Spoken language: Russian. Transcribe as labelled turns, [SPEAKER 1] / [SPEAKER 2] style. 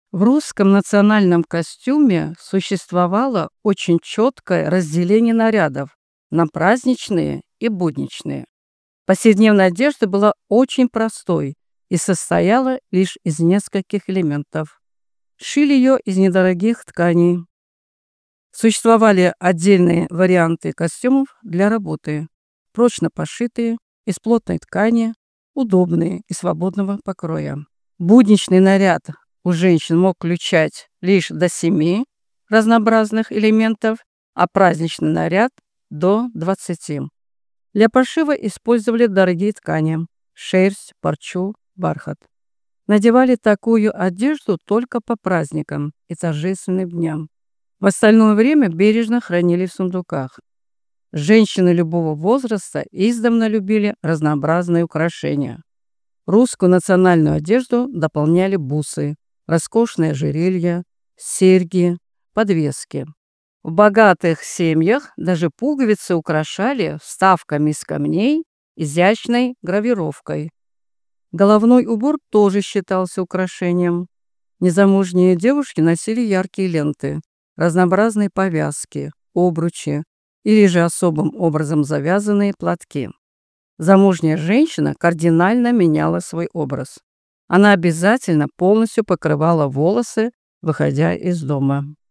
[SPEAKER 1] В русском национальном костюме существовало очень четкое разделение нарядов на праздничные и будничные. Повседневная одежда была очень простой и состояла лишь из нескольких элементов. Шили ее из недорогих тканей. Существовали отдельные варианты костюмов для работы, прочно пошитые, из плотной ткани, удобные и свободного покроя. Будничный наряд у женщин мог включать лишь до 7 разнообразных элементов, а праздничный наряд до 20. Для пошива использовали дорогие ткани – шерсть, парчу, бархат. Надевали такую одежду только по праздникам и торжественным дням. В остальное время бережно хранили в сундуках. Женщины любого возраста издавна любили разнообразные украшения. Русскую национальную одежду дополняли бусы, роскошные ожерелья, серьги, подвески. В богатых семьях даже пуговицы украшали вставками из камней, изящной гравировкой. Головной убор тоже считался украшением. Незамужние девушки носили яркие ленты, разнообразные повязки, обручи или же особым образом завязанные платки. Замужняя женщина кардинально меняла свой образ. Она обязательно полностью покрывала волосы, выходя из дома.